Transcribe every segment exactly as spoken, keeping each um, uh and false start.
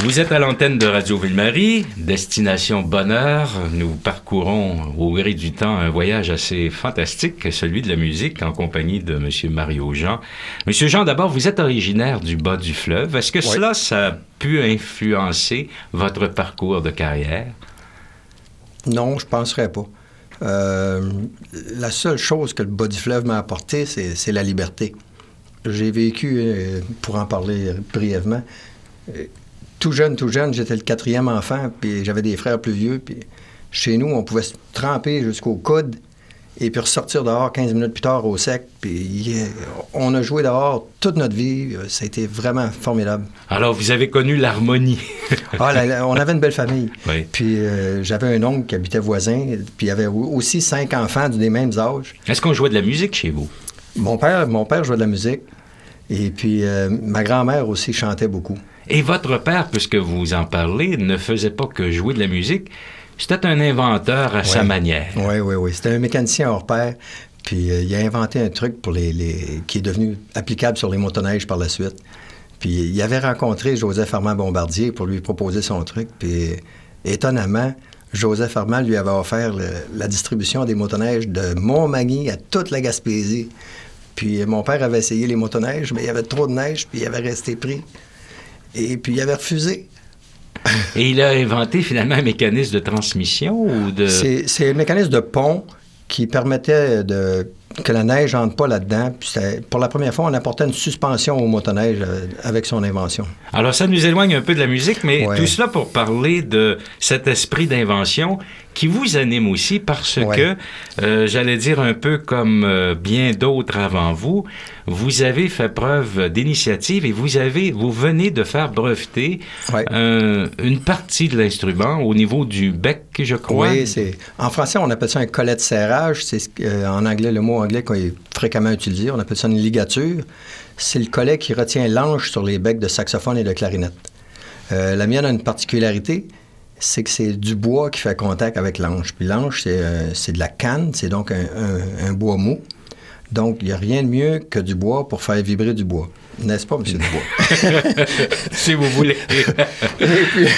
Vous êtes à l'antenne de Radio Ville-Marie, destination bonheur. Nous parcourons au gré du temps un voyage assez fantastique, celui de la musique, en compagnie de M. Mario Jean. M. Jean, d'abord, vous êtes originaire du bas du fleuve. Est-ce que oui. cela, ça a pu influencer votre parcours de carrière? Non, je ne penserais pas. Euh, la seule chose que le bas du fleuve m'a apporté, c'est, c'est la liberté. J'ai vécu, euh, pour en parler brièvement, euh, tout jeune, tout jeune, j'étais le quatrième enfant, puis j'avais des frères plus vieux, puis chez nous, on pouvait se tremper jusqu'au coude et puis ressortir dehors quinze minutes plus tard au sec, puis on a joué dehors toute notre vie. Ça a été vraiment formidable. Alors, vous avez connu l'harmonie. ah, la, la, on avait une belle famille. Oui. Puis euh, j'avais un oncle qui habitait voisin, puis il y avait aussi cinq enfants des mêmes âges. Est-ce qu'on jouait de la musique chez vous? Mon père, mon père jouait de la musique, et puis euh, ma grand-mère aussi chantait beaucoup. Et votre père, puisque vous en parlez, ne faisait pas que jouer de la musique. C'était un inventeur à oui. sa manière. Oui, oui, oui. C'était un mécanicien hors pair. Puis euh, il a inventé un truc pour les, les... qui est devenu applicable sur les motoneiges par la suite. Puis il avait rencontré Joseph Armand Bombardier pour lui proposer son truc. Puis étonnamment, Joseph Armand lui avait offert le, la distribution des motoneiges de Montmagny à toute la Gaspésie. Puis mon père avait essayé les motoneiges, mais il y avait trop de neige, puis il avait resté pris. Et puis, il avait refusé. Et il a inventé, finalement, un mécanisme de transmission ou de... C'est, c'est un mécanisme de pont qui permettait de, que la neige n'entre pas là-dedans. Puis pour la première fois, on apportait une suspension au motoneige avec son invention. Alors, ça nous éloigne un peu de la musique, mais ouais. tout cela pour parler de cet esprit d'invention qui vous anime aussi parce ouais. que, euh, j'allais dire un peu comme euh, bien d'autres avant vous, vous avez fait preuve d'initiative et vous avez, vous venez de faire breveter ouais. euh, une partie de l'instrument au niveau du bec, je crois. Oui, c'est... En français, on appelle ça un collet de serrage. C'est euh, en anglais, le mot anglais qu'on est fréquemment utilisé. On appelle ça une ligature. C'est le collet qui retient l'anche sur les becs de saxophone et de clarinette. Euh, la mienne a une particularité, c'est que c'est du bois qui fait contact avec l'anche. Puis l'anche, c'est, euh, c'est de la canne, c'est donc un, un, un bois mou. Donc, il n'y a rien de mieux que du bois pour faire vibrer du bois. N'est-ce pas, M. Dubois? Si vous voulez. et puis,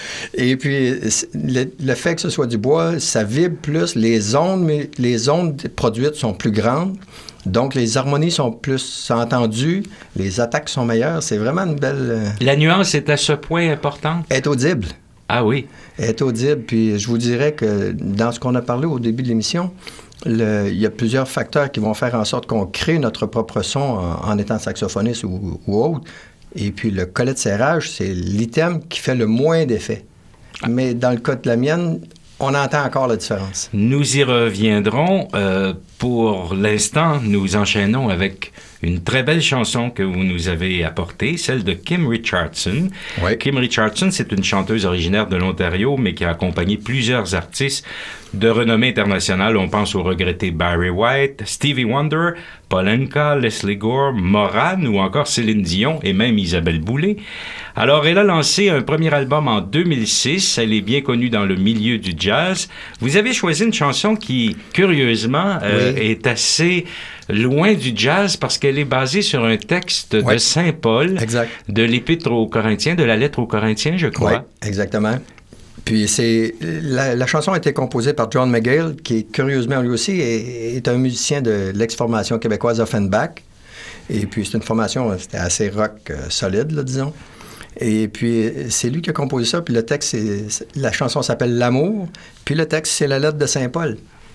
et puis le, le fait que ce soit du bois, ça vibre plus. Les ondes, mais les ondes produites sont plus grandes. Donc, les harmonies sont plus entendues. Les attaques sont meilleures. C'est vraiment une belle... Euh... La nuance est à ce point importante? Est audible. Ah oui? Est audible. Puis, je vous dirais que dans ce qu'on a parlé au début de l'émission, Le, il y a plusieurs facteurs qui vont faire en sorte qu'on crée notre propre son en, en étant saxophoniste ou, ou autre. Et puis, le collet de serrage, c'est l'item qui fait le moins d'effet. Mais dans le cas de la mienne, on entend encore la différence. Nous y reviendrons. Euh, pour l'instant, nous enchaînons avec une très belle chanson que vous nous avez apportée, celle de Kim Richardson. Oui. Kim Richardson, c'est une chanteuse originaire de l'Ontario, mais qui a accompagné plusieurs artistes de renommée internationale. On pense au regretté Barry White, Stevie Wonder, Paul Anka, Leslie Gore, Moran ou encore Céline Dion et même Isabelle Boulay. Alors, elle a lancé un premier album en deux mille six. Elle est bien connue dans le milieu du jazz. Vous avez choisi une chanson qui, curieusement, euh, oui. est assez loin du jazz parce qu'elle est basée sur un texte oui. de Saint Paul, exact. De l'Épître aux Corinthiens, de la lettre aux Corinthiens, je crois. Oui, exactement. Puis c'est la, la chanson a été composée par John McGill, qui curieusement lui aussi est, est un musicien de l'ex-formation québécoise Offenbach. Et puis c'est une formation c'était assez rock euh, solide, là, disons. Et puis c'est lui qui a composé ça. Puis le texte, c'est, la chanson s'appelle L'amour. Puis le texte, c'est la lettre de Saint Paul.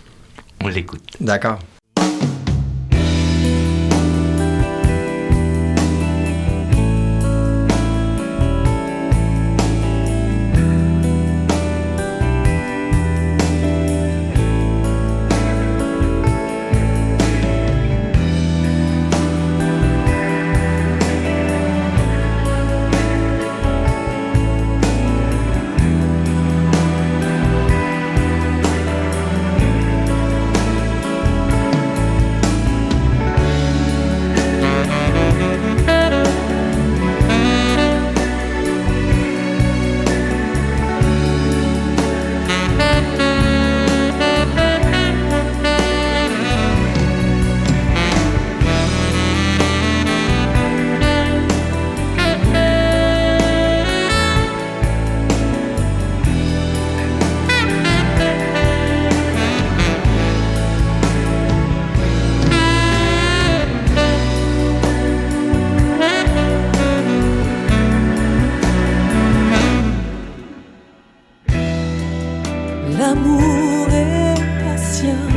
On l'écoute. D'accord. L'amour est patient.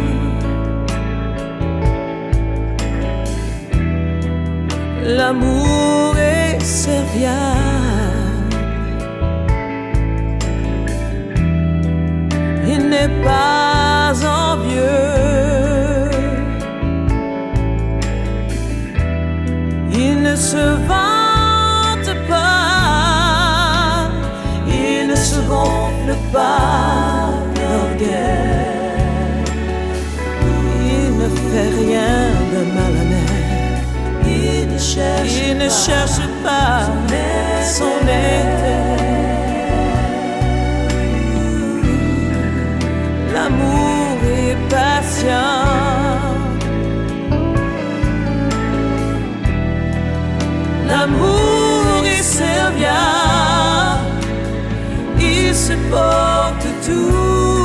L'amour est serviable. Il n'est pas envieux. Il ne se vante pas. Il ne se gonfle pas d'orgueil. Il ne fait rien de malhonnête. Il ne cherche, Il ne pas, cherche pas son intérêt. L'amour est patient. L'amour est serviable. Il supporte tout.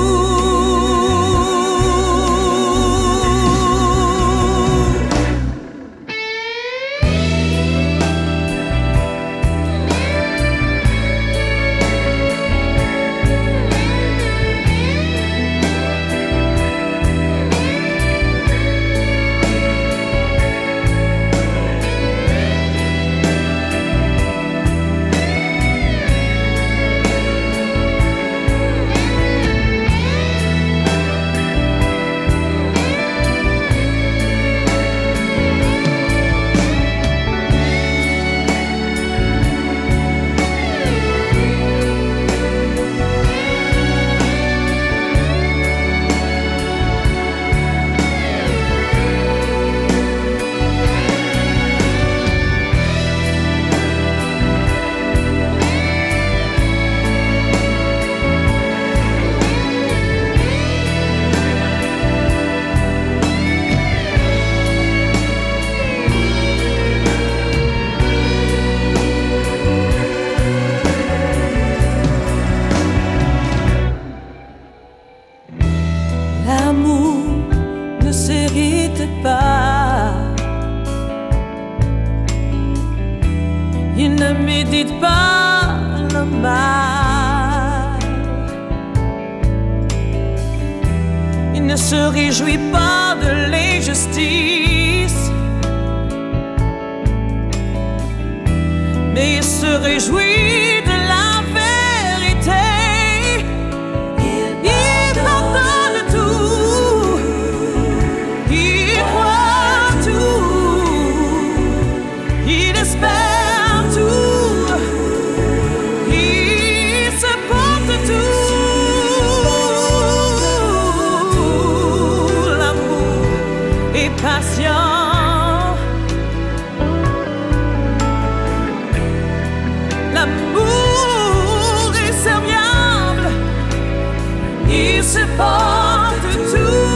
Il ne médite pas le mal. Il ne se réjouit pas de l'injustice, mais il se réjouit de la vérité. Il pardonne tout, il croit tout, il espère. Patient. L'amour est serviable. Il supporte tout.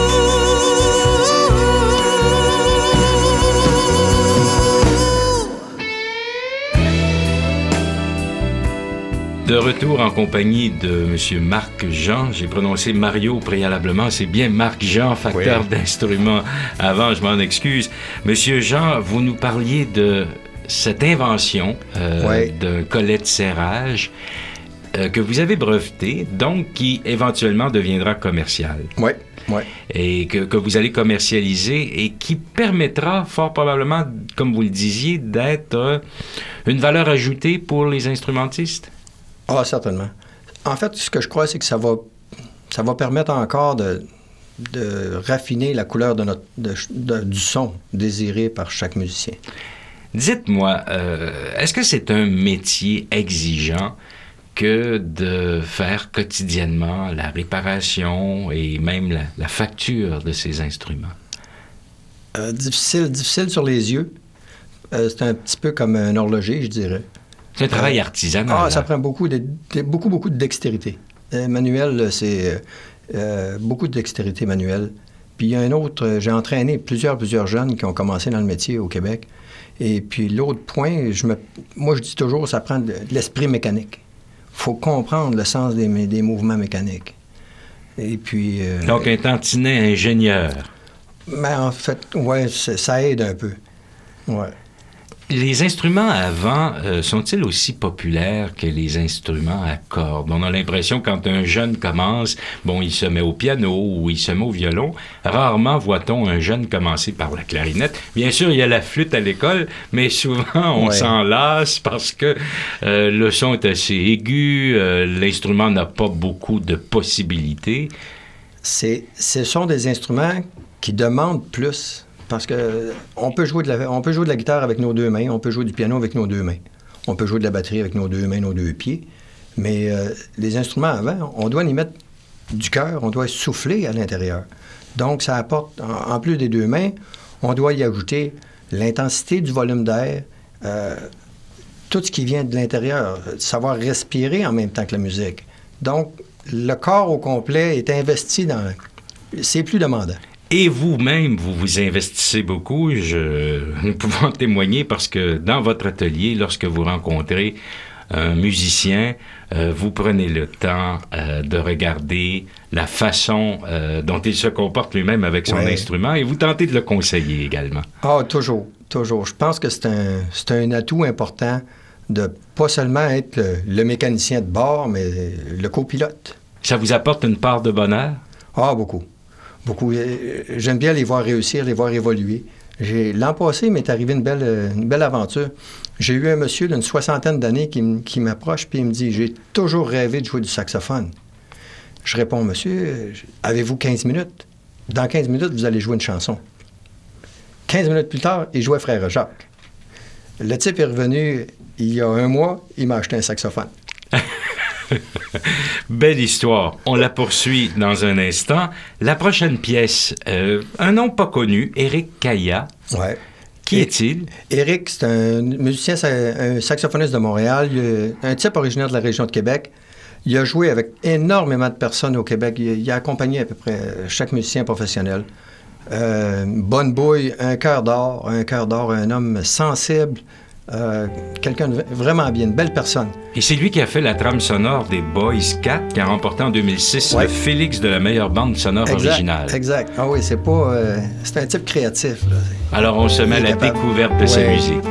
De retour en compagnie de M. Marc Jean. J'ai prononcé Mario préalablement. C'est bien Marc Jean, facteur oui. d'instruments. Avant, je m'en excuse. Monsieur Jean, vous nous parliez de cette invention euh, oui. d'un collet de serrage euh, que vous avez breveté, donc qui éventuellement deviendra commercial. Oui, oui. Et que, que vous allez commercialiser et qui permettra fort probablement, comme vous le disiez, d'être euh, une valeur ajoutée pour les instrumentistes. Ah, certainement. En fait, ce que je crois, c'est que ça va, ça va permettre encore de, de raffiner la couleur de notre, de, de, du son désiré par chaque musicien. Dites-moi, euh, est-ce que c'est un métier exigeant que de faire quotidiennement la réparation et même la, la facture de ces instruments? Euh, difficile, difficile sur les yeux. Euh, c'est un petit peu comme un horloger, je dirais. C'est un travail artisanal. Ah, ça prend beaucoup, de, de, beaucoup, beaucoup de dextérité. Euh, manuel, c'est euh, beaucoup de dextérité manuelle. Puis il y a un autre, euh, j'ai entraîné plusieurs, plusieurs jeunes qui ont commencé dans le métier au Québec. Et puis l'autre point, je me, moi je dis toujours, ça prend de, de l'esprit mécanique. Il faut comprendre le sens des, des mouvements mécaniques. Et puis... Euh, Donc un tantinet ingénieur. Mais en fait, oui, ça aide un peu. Ouais. Les instruments à vent euh, sont-ils aussi populaires que les instruments à cordes? On a l'impression quand un jeune commence, bon, il se met au piano ou il se met au violon. Rarement voit-on un jeune commencer par la clarinette. Bien sûr, il y a la flûte à l'école, mais souvent on ouais. s'en lasse parce que euh, le son est assez aigu, euh, l'instrument n'a pas beaucoup de possibilités. C'est, ce sont des instruments qui demandent plus. Parce que on peut jouer de la, on peut jouer de la guitare avec nos deux mains, on peut jouer du piano avec nos deux mains, on peut jouer de la batterie avec nos deux mains, nos deux pieds. Mais euh, les instruments avant, on doit y mettre du cœur, on doit souffler à l'intérieur. Donc, ça apporte, en, en plus des deux mains, on doit y ajouter l'intensité du volume d'air, euh, tout ce qui vient de l'intérieur, savoir respirer en même temps que la musique. Donc, le corps au complet est investi dans... C'est plus demandant. Et vous-même, vous vous investissez beaucoup. Je, nous pouvons en témoigner parce que dans votre atelier, lorsque vous rencontrez un musicien, euh, vous prenez le temps euh, de regarder la façon euh, dont il se comporte lui-même avec son ouais. instrument et vous tentez de le conseiller également. Ah, toujours, toujours. Je pense que c'est un, c'est un atout important de pas seulement être le, le mécanicien de bord, mais le copilote. Ça vous apporte une part de bonheur? Ah, beaucoup. Beaucoup. J'aime bien les voir réussir, les voir évoluer. J'ai, l'an passé, il m'est arrivé une belle, une belle aventure. J'ai eu un monsieur d'une soixantaine d'années qui, m- qui m'approche puis il me dit « J'ai toujours rêvé de jouer du saxophone. » Je réponds « Monsieur, avez-vous quinze minutes? Dans quinze minutes, vous allez jouer une chanson. » quinze minutes plus tard, il jouait Frère Jacques. Le type est revenu il y a un mois, il m'a acheté un saxophone. Belle histoire. On la poursuit dans un instant. La prochaine pièce, euh, un nom pas connu, Éric Caillat. Ouais. Qui Et, est-il? Éric, c'est un musicien, un saxophoniste de Montréal, un type originaire de la région de Québec. Il a joué avec énormément de personnes au Québec. Il, il a accompagné à peu près chaque musicien professionnel. Euh, bonne bouille, un cœur d'or, un cœur d'or, un homme sensible. Euh, quelqu'un de vraiment bien, une belle personne. Et c'est lui qui a fait la trame sonore des Boys quatre, qui a remporté en deux mille six ouais. le Félix de la meilleure bande sonore exact, originale. Exact. Ah oui, c'est pas... Euh, c'est un type créatif. Là. Alors, on se met à la capable. découverte de ouais. sa musique.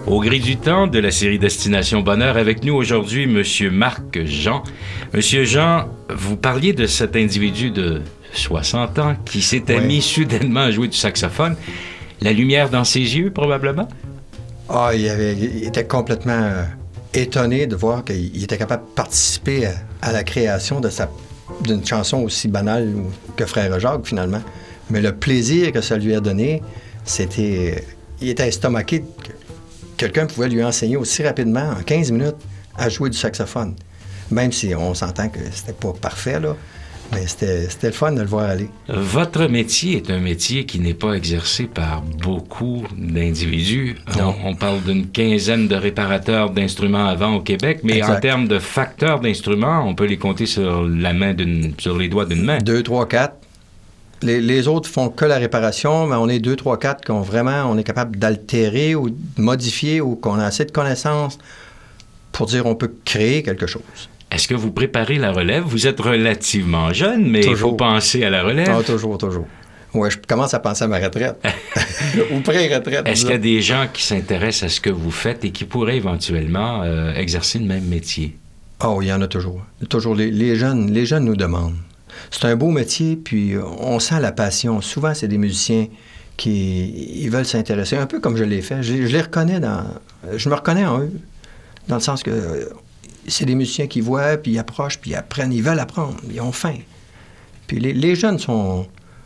Au gré du temps de la série Destination Bonheur, avec nous aujourd'hui, Monsieur Marc Jean. Monsieur Jean, vous parliez de cet individu de soixante ans qui s'était oui. mis soudainement à jouer du saxophone. La lumière dans ses yeux, probablement? Ah, il, avait, il était complètement euh, étonné de voir qu'il était capable de participer à, à la création de sa, d'une chanson aussi banale que Frère Jacques, finalement. Mais le plaisir que ça lui a donné, c'était... Il était estomaqué que quelqu'un pouvait lui enseigner aussi rapidement, en quinze minutes, à jouer du saxophone. Même si on s'entend que c'était pas parfait, là. Mais c'était, c'était le fun de le voir aller. Votre métier est un métier qui n'est pas exercé par beaucoup d'individus. On, on parle d'une quinzaine de réparateurs d'instruments à vent au Québec, mais exact. En termes de facteurs d'instruments, on peut les compter sur la main d'une, sur les doigts d'une main. Deux, trois, quatre. Les, les autres font que la réparation, mais on est deux, trois, quatre qu'on vraiment, on est capable d'altérer ou de modifier ou qu'on a assez de connaissances pour dire on peut créer quelque chose. Est-ce que vous préparez la relève? Vous êtes relativement jeune, mais il faut penser à la relève. Ah, toujours, toujours. Oui, je commence à penser à ma retraite. Ou pré-retraite. Est-ce qu'il y a des gens qui s'intéressent à ce que vous faites et qui pourraient éventuellement euh, exercer le même métier? Oh, il y en a toujours. Toujours. Les, les jeunes, les jeunes nous demandent. C'est un beau métier, puis on sent la passion. Souvent, c'est des musiciens qui ils veulent s'intéresser, un peu comme je l'ai fait. Je, je les reconnais dans... Je me reconnais en eux, dans le sens que c'est des musiciens qui voient, puis ils approchent, puis ils apprennent. Ils veulent apprendre, ils ont faim. Puis les, les jeunes sont...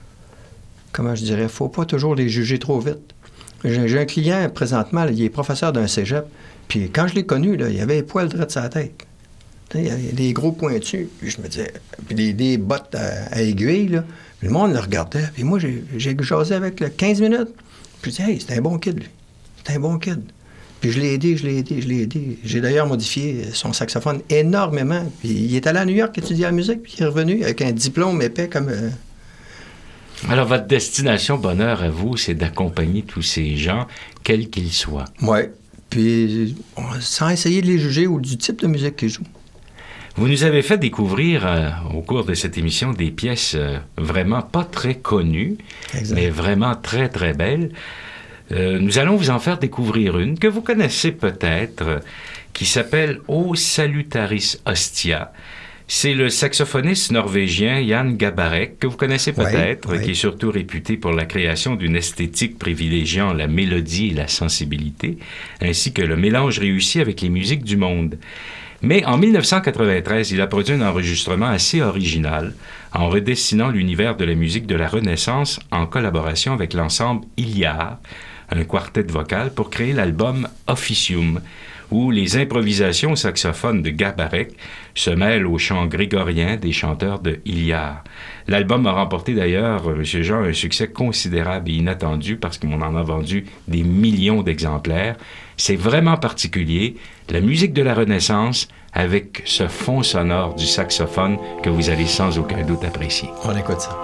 Comment je dirais? Faut pas toujours les juger trop vite. J'ai, j'ai un client, présentement, là, il est professeur d'un cégep, puis quand je l'ai connu, là, il avait les poils droits de sa tête. Il y avait des gros pointus, puis je me disais, puis des, des bottes à, à aiguilles, là. Puis le monde le regardait, puis moi, j'ai, j'ai jasé avec là, quinze minutes. Puis je disais, hey, c'est un bon kid, lui. C'est un bon kid. Puis je l'ai aidé, je l'ai aidé, je l'ai aidé. J'ai d'ailleurs modifié son saxophone énormément. Puis il est allé à New York étudier la musique, puis il est revenu avec un diplôme épais comme... Euh... Alors, votre destination bonheur à vous, c'est d'accompagner tous ces gens, quels qu'ils soient. Oui. Puis sans essayer de les juger ou du type de musique qu'ils jouent. Vous nous avez fait découvrir euh, au cours de cette émission des pièces euh, vraiment pas très connues, exact. Mais vraiment très, très belles. Euh, nous allons vous en faire découvrir une que vous connaissez peut-être, euh, qui s'appelle « O Salutaris Hostia ». C'est le saxophoniste norvégien Jan Garbarek, que vous connaissez peut-être, oui, oui. qui est surtout réputé pour la création d'une esthétique privilégiant la mélodie et la sensibilité, ainsi que le mélange réussi avec les musiques du monde. Mais en dix-neuf cent quatre-vingt-treize, il a produit un enregistrement assez original en redessinant l'univers de la musique de la Renaissance en collaboration avec l'ensemble Iliar, un quartet vocal, pour créer l'album Officium, où les improvisations au saxophone de Garbarek se mêlent aux chants grégoriens des chanteurs de Iliar. L'album a remporté d'ailleurs, M. Jean, un succès considérable et inattendu parce qu'on en a vendu des millions d'exemplaires. C'est vraiment particulier, la musique de la Renaissance avec ce fond sonore du saxophone que vous allez sans aucun doute apprécier. On écoute ça.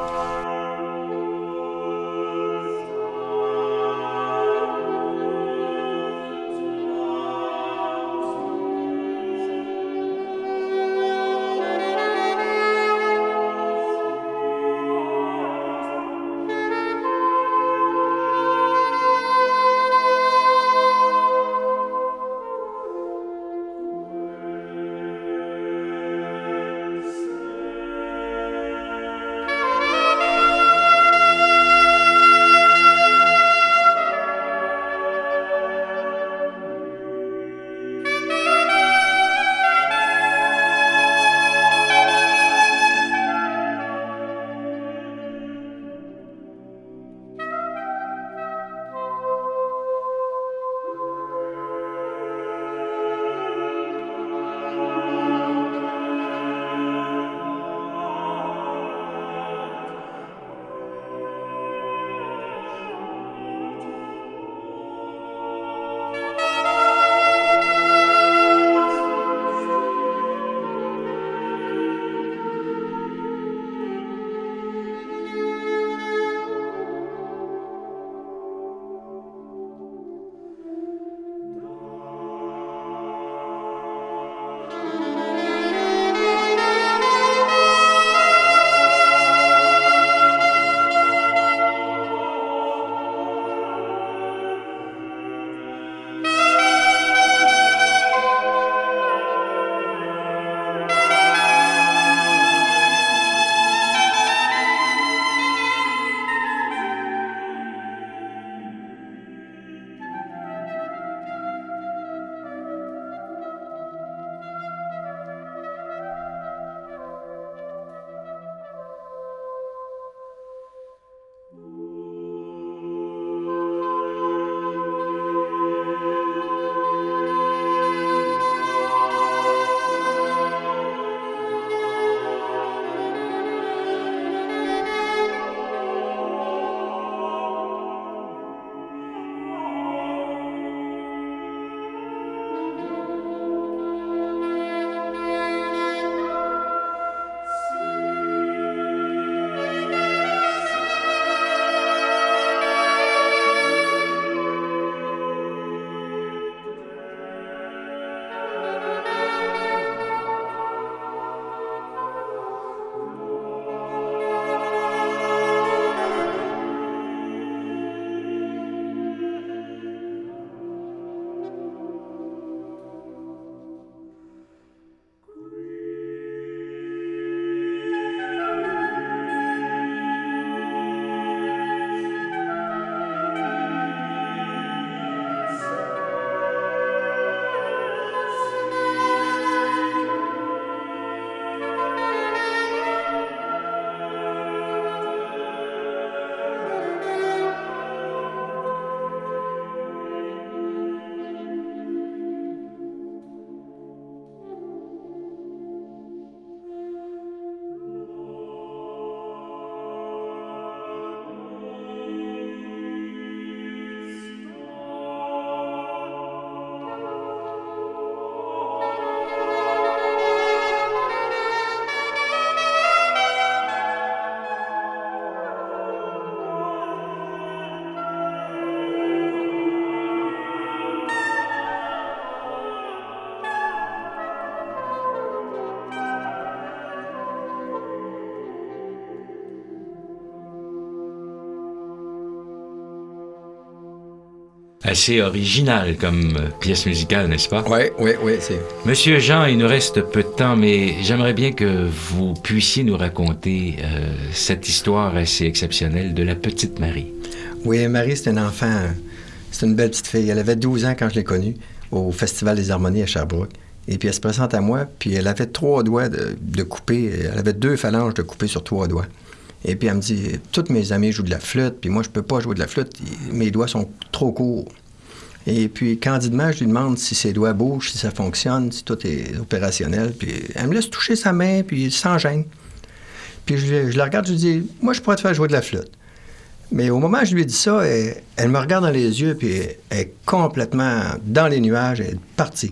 Assez original comme euh, pièce musicale, n'est-ce pas? Oui, oui, oui, c'est... Monsieur Jean, il nous reste peu de temps, mais j'aimerais bien que vous puissiez nous raconter euh, cette histoire assez exceptionnelle de la petite Marie. Oui, Marie, c'est un enfant, c'est une belle petite fille. Elle avait douze ans quand je l'ai connue, au Festival des Harmonies à Sherbrooke. Et puis elle se présente à moi, puis elle avait trois doigts de, de couper, elle avait deux phalanges de couper sur trois doigts. Et puis elle me dit, toutes mes amis jouent de la flûte, puis moi je peux pas jouer de la flûte, mes doigts sont trop courts. Et puis candidement, je lui demande si ses doigts bougent, si ça fonctionne, si tout est opérationnel. Puis elle me laisse toucher sa main, puis sans gêne. Puis je, je la regarde, je lui dis, moi je pourrais te faire jouer de la flûte. Mais au moment où je lui ai dit ça, elle, elle me regarde dans les yeux, puis elle, elle est complètement dans les nuages, elle est partie.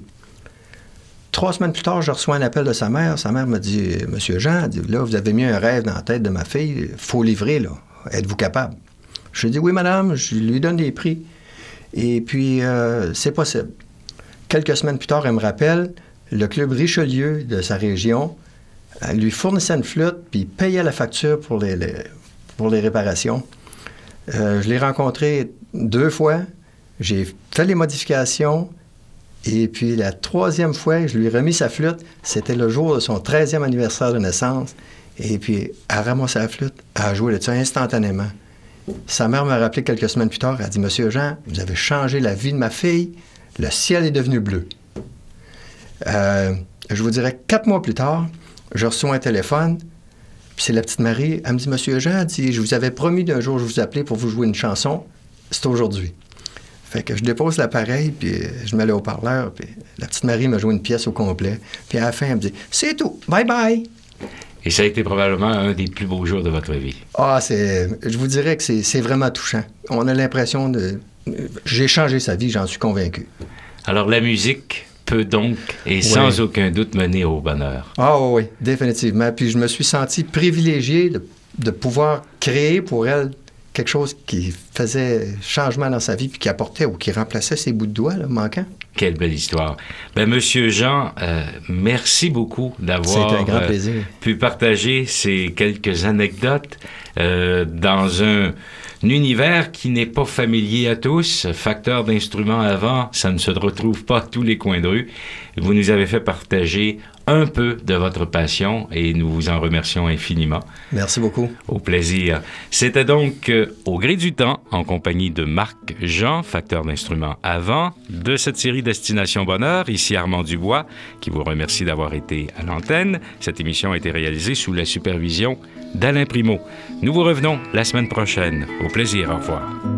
Trois semaines plus tard, je reçois un appel de sa mère. Sa mère me dit, « Monsieur Jean, là, vous avez mis un rêve dans la tête de ma fille. Il faut livrer, là. Êtes-vous capable? » Je lui dis, « Oui, madame. » Je lui donne des prix. Et puis, euh, c'est possible. Quelques semaines plus tard, elle me rappelle, le club Richelieu de sa région lui fournissait une flûte, puis payait la facture pour les, les, pour les réparations. Euh, je l'ai rencontré deux fois. J'ai fait les modifications. Et puis, la troisième fois, je lui ai remis sa flûte. C'était le jour de son treizième anniversaire de naissance. Et puis, elle a ramassé la flûte, elle a joué là-dessus instantanément. Sa mère m'a rappelé quelques semaines plus tard. Elle a dit, « Monsieur Jean, vous avez changé la vie de ma fille. Le ciel est devenu bleu. Euh, » Je vous dirais, quatre mois plus tard, je reçois un téléphone. Puis c'est la petite Marie. Elle me dit, « Monsieur Jean, dit, je vous avais promis d'un jour, je vous appelais pour vous jouer une chanson. C'est aujourd'hui. » Fait que je dépose l'appareil, puis je mets le haut-parleur, puis la petite Marie me joue une pièce au complet. Puis à la fin, elle me dit « C'est tout, bye bye! » Et ça a été probablement un des plus beaux jours de votre vie. Ah, c'est... Je vous dirais que c'est, c'est vraiment touchant. On a l'impression de... J'ai changé sa vie, j'en suis convaincu. Alors la musique peut donc, et sans oui. aucun doute, mener au bonheur. Ah oui, définitivement. Puis je me suis senti privilégié de, de pouvoir créer pour elle quelque chose qui faisait changement dans sa vie puis qui apportait ou qui remplaçait ses bouts de doigts là, manquants. Quelle belle histoire. Ben, Monsieur Jean, euh, merci beaucoup d'avoir C'est un grand plaisir. Euh, pu partager ces quelques anecdotes euh, dans un, un univers qui n'est pas familier à tous. Facteur d'instruments avant, ça ne se retrouve pas à tous les coins de rue. Vous nous avez fait partager un peu de votre passion et nous vous en remercions infiniment. Merci beaucoup. Au plaisir. C'était donc euh, Au gré du temps, en compagnie de Marc Jean, facteur d'instruments avant, de cette série Destination Bonheur. Ici Armand Dubois, qui vous remercie d'avoir été à l'antenne. Cette émission a été réalisée sous la supervision d'Alain Primo. Nous vous revenons la semaine prochaine. Au plaisir. Au revoir.